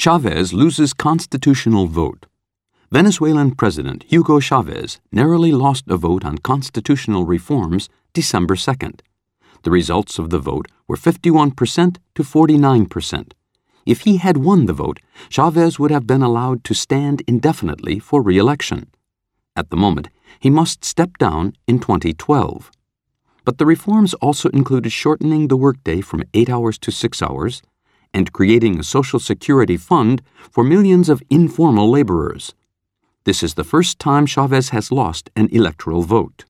Chavez loses constitutional vote. Venezuelan President Hugo Chavez narrowly lost a vote on constitutional reforms December 2nd. The results of the vote were 51% to 49%. If he had won the vote, Chavez would have been allowed to stand indefinitely for re-election. At the moment, he must step down in 2012. But the reforms also included shortening the workday from 8 hours to 6 hours and creating a Social Security fund for millions of informal laborers. This is the first time Chavez has lost an electoral vote.